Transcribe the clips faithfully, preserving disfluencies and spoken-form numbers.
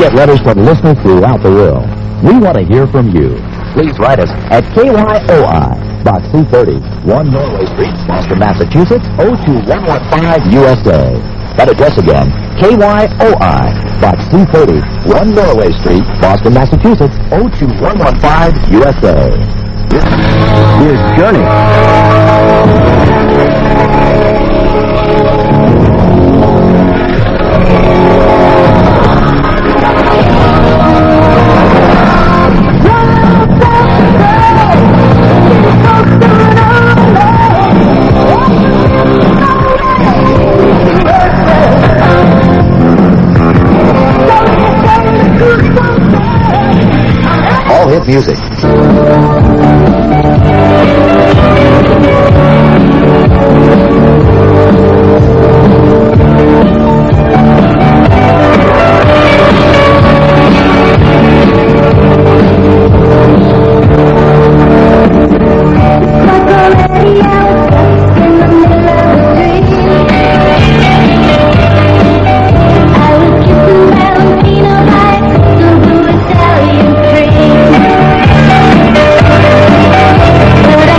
get letters from listeners throughout the world. We want to hear from you. Please write us at K Y O I, Box two thirty, one Norway Street, Boston, Massachusetts, oh two one one five, U S A. That address again, K Y O I, Box two thirty, one Norway Street, Boston, Massachusetts, oh two one one five, U S A. Here's Journey. All hit music. But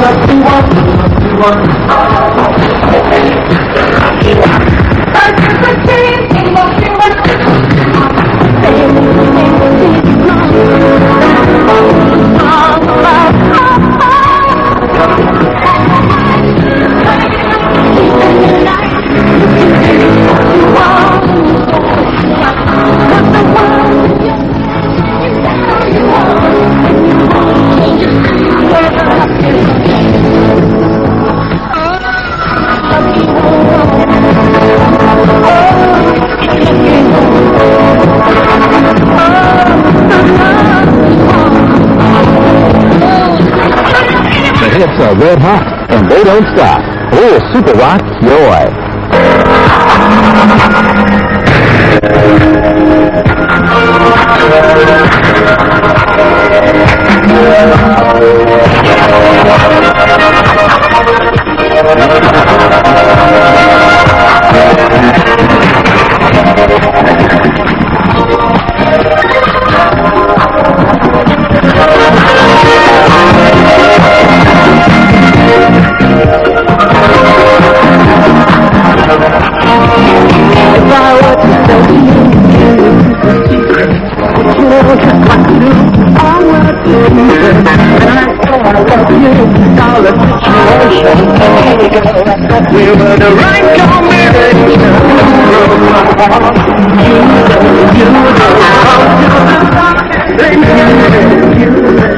Hits are red hot, and they don't stop. Oh, Super Rock Joy. We were the right combination. You know, you know how to you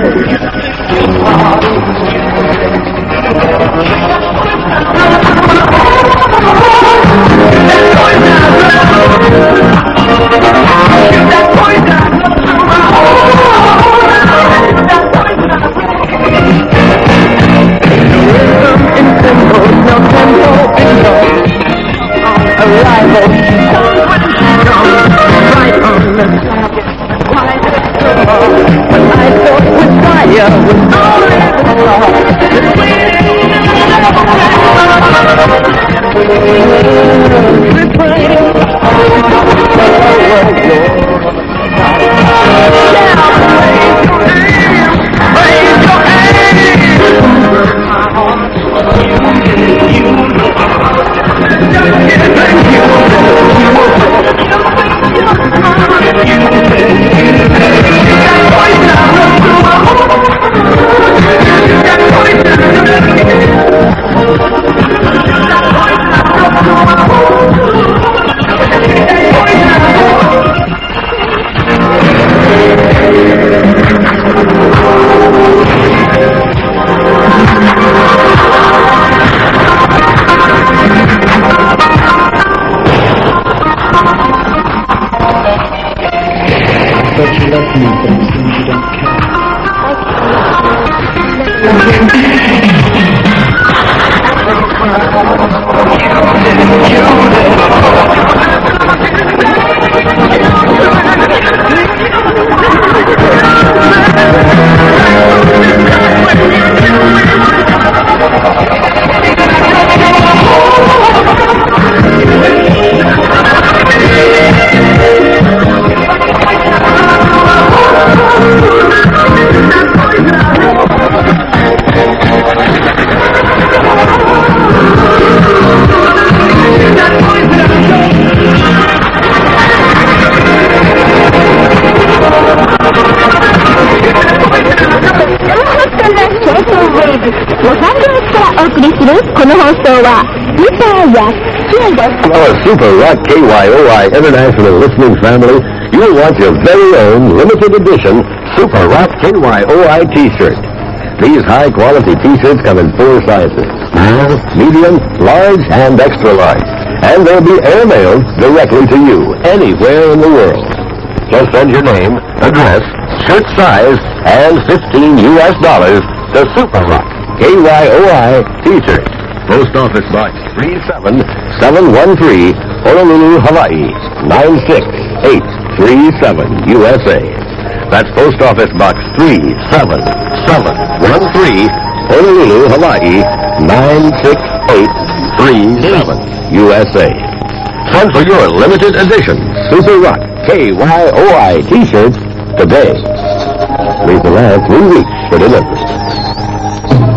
Hello, Super Rock K Y O I International listening family. You'll want your very own limited edition Super Rock K Y O I t-shirt. These high-quality t-shirts come in four sizes: small, medium, large, and extra large. And they'll be airmailed directly to you anywhere in the world. Just send your name, address, shirt size, and fifteen U S dollars to Super Rock K Y O I t-shirt. Post Office Box three seven seven one three, Honolulu, Hawaii, nine six eight three seven, U S A. That's Post Office Box three seven seven one three, Honolulu, Hawaii, nine six eight three seven, U S A. Send for your limited edition Super Rock K Y O I t-shirts today. Please allow three weeks for delivery.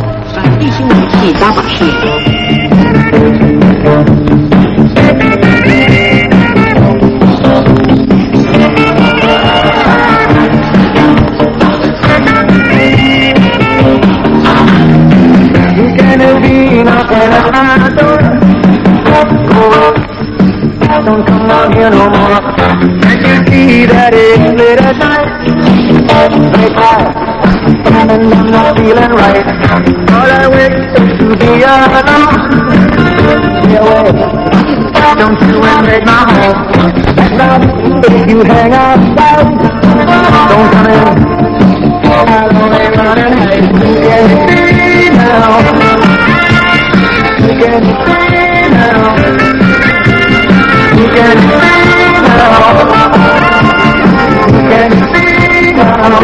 地心武器搭把式。 Don't come out here no more. Can't you see that it's late at night? Very quiet, and I'm not feeling right. All I wish is to be alone. Stay away, don't you invade my home. Now, if you hang outside, don't come in. I'll only run and hide. You can see now. You can see now. You can see now. You can see now.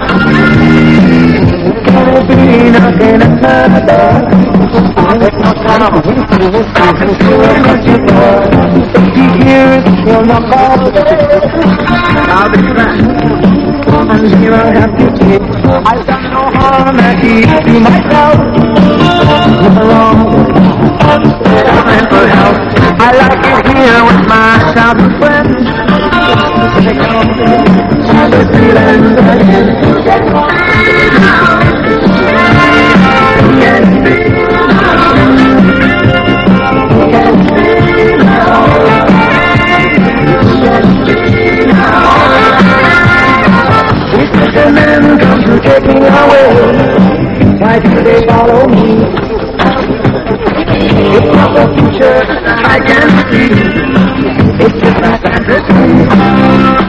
Can it be knocking at my door? There's no sound. I can feel what you for. If you hear it, you'll knock all the way. I'll be back. And here I have to keep. I've done no harm at easy myself. Nothing wrong. I'm for help. I like it here with my shouting friends. They come and the feelings again. You can see now. You can see now. You can see now. These Christian men come to take me away. Why do they follow me? It's not the future I can see. It's just my fantasy.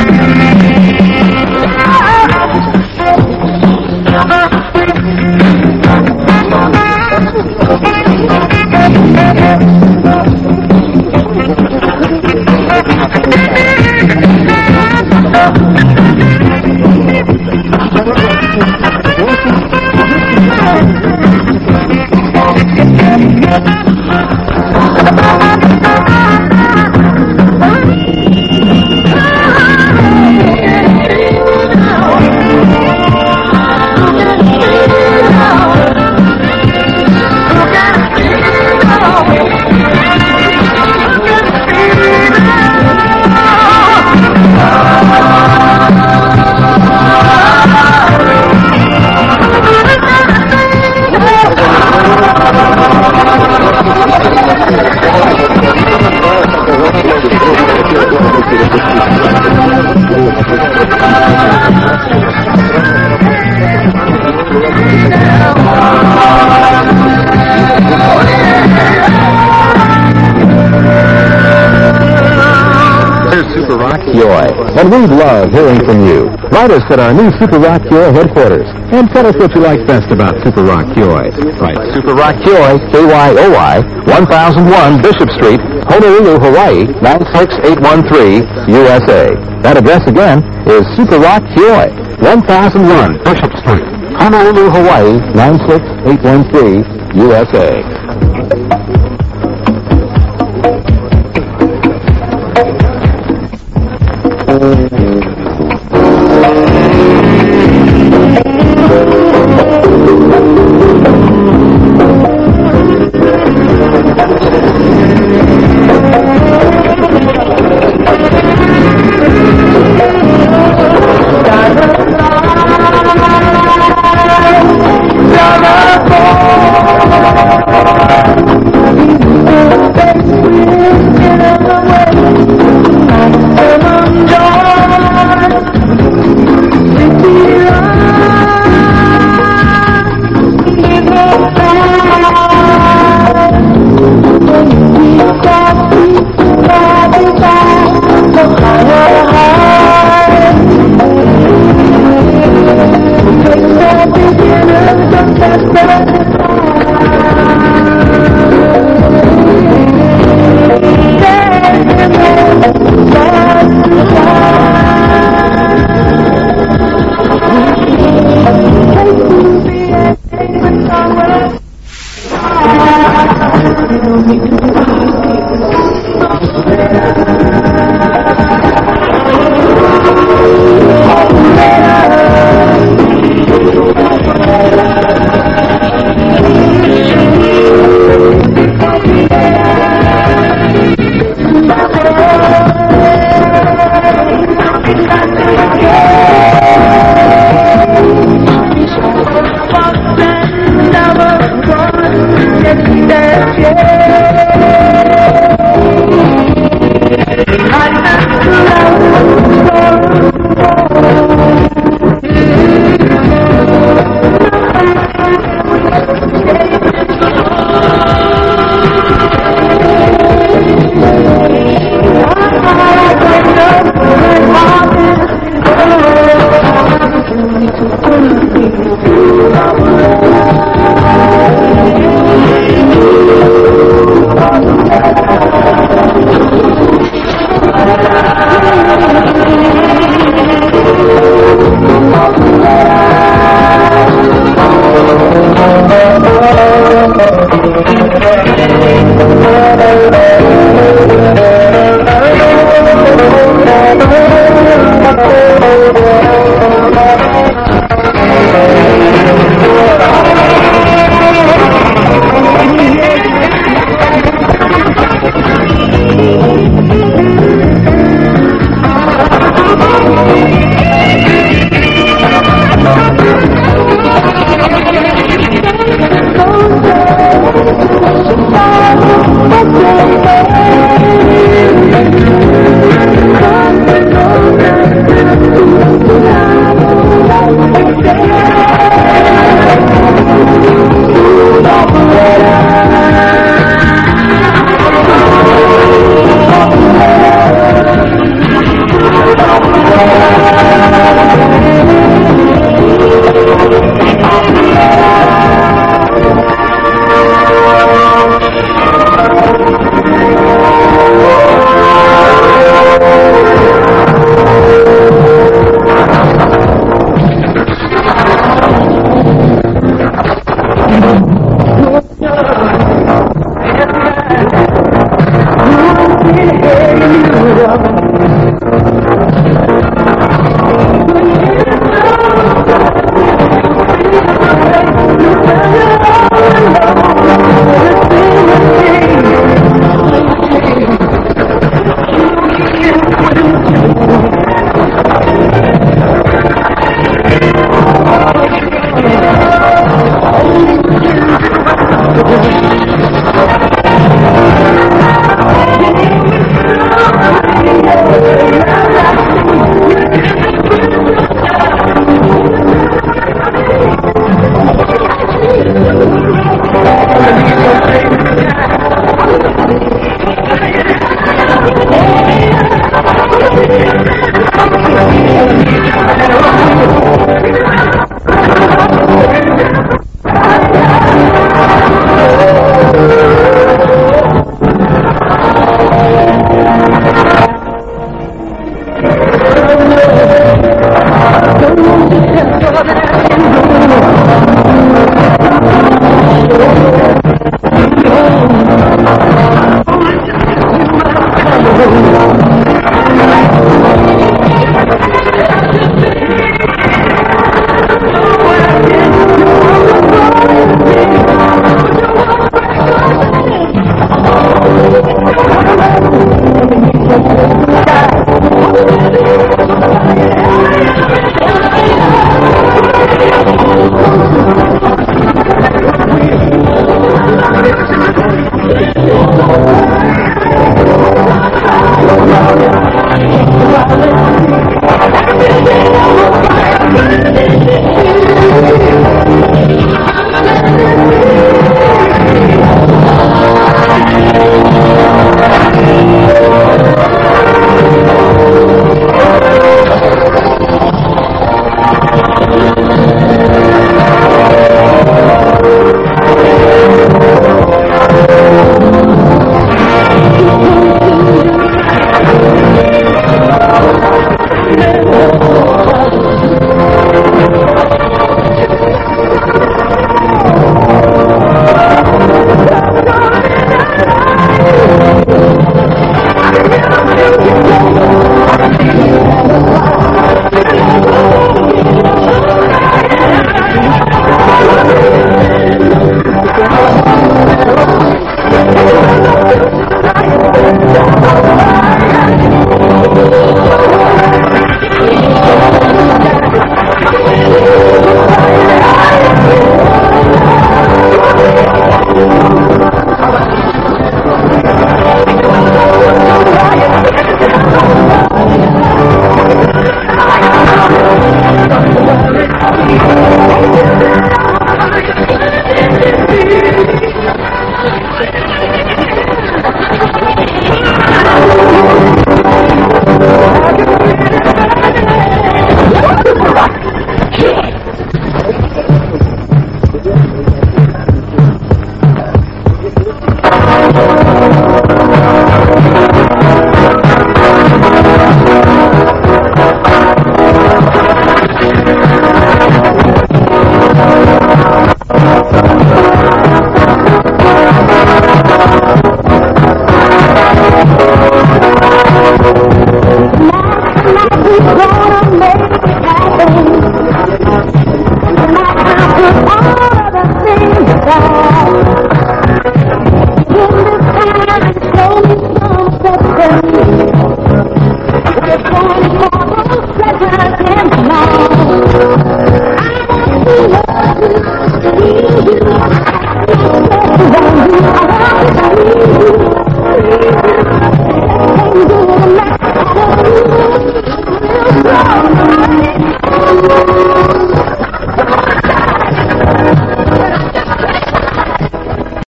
Super Rock Joy, and we love hearing from you. Write us at our new Super Rock Joy headquarters, and tell us what you like best about Super Rock Joy. Write Super Rock Joy, K Y O Y, one thousand one Bishop Street, Honolulu, Hawaii, nine six eight one three, U S A. That address again is Super Rock Joy, one thousand one Bishop Street, Honolulu, Hawaii, nine six eight one three, U S A.